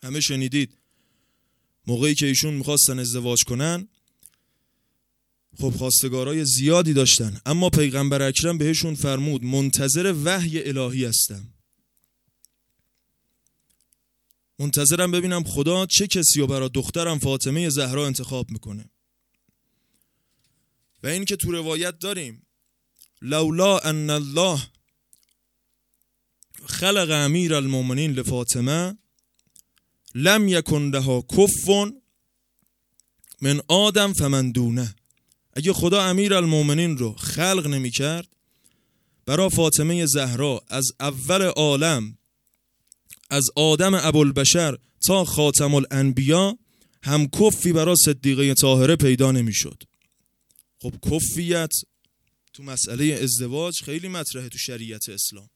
همه شنیدید موقعی که ایشون میخواستن ازدواج کنن خب خواستگارای زیادی داشتن، اما پیغمبر اکرم بهشون فرمود منتظر وحی الهی هستم، منتظرم ببینم خدا چه کسی رو برای دخترم فاطمه زهرا انتخاب میکنه. و این که تو روایت داریم لولا ان الله خلق امیر المؤمنین لفاطمه لم یکن لها کف من آدم فمن دونه. اگه خدا امیر المؤمنین رو خلق نمی کرد برای فاطمه زهرا از اول عالم، از آدم ابوالبشر تا خاتم الانبیا، هم کفی برای صدیقه طاهره پیدا نمی شد. خب کفیت تو مسئله ازدواج خیلی مطرحه تو شریعت اسلام.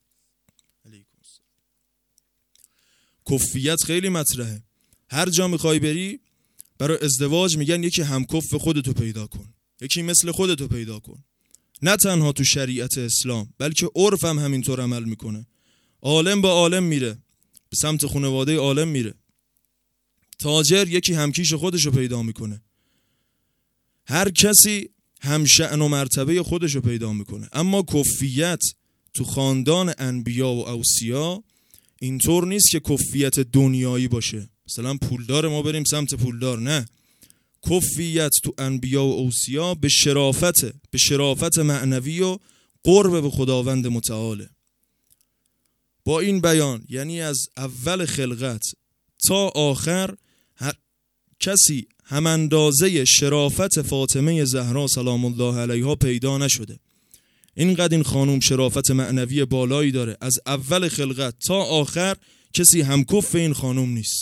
کفیت خیلی مطرحه. هر جا میخوای بری برای ازدواج میگن یکی همکف خودتو پیدا کن، یکی مثل خودتو پیدا کن. نه تنها تو شریعت اسلام بلکه عرف هم همینطور عمل میکنه. عالم با عالم میره، به سمت خانواده عالم میره. تاجر یکی همکیش خودشو پیدا میکنه. هر کسی هم شأن و مرتبه خودشو پیدا میکنه. اما کفیت تو خاندان انبیا و اوصیا اینطور نیست که کفیت دنیایی باشه، مثلا پولدار ما بریم سمت پولدار. نه، کفیت تو انبیا و اوصیا به شرافت معنوی و قرب به خداوند متعاله. با این بیان یعنی از اول خلقت تا آخر هر کسی هم اندازه شرافت فاطمه زهرا سلام الله علیها پیدا نشده. اینقدر این خانوم شرافت معنوی بالایی داره، از اول خلقت تا آخر کسی همکف این خانوم نیست.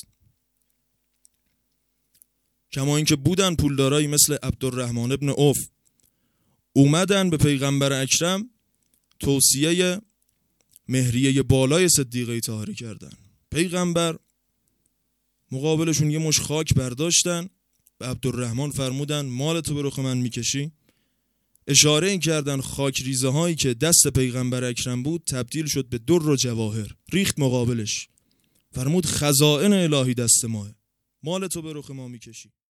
کما اینکه بودن پولدارایی مثل عبدالرحمن ابن عوف اومدن به پیغمبر اکرم توصیه مهریه بالای صدیقه طاهره کردن. پیغمبر مقابلشون یه مش خاک برداشتن، به عبدالرحمن فرمودن مال تو به رخ من میکشی؟ اشاره این کردن خاک ریزه هایی که دست پیغمبر اکرم بود تبدیل شد به در و جواهر، ریخت مقابلش. فرمود خزائن الهی دست ماه، مال تو به رخ ما میکشی؟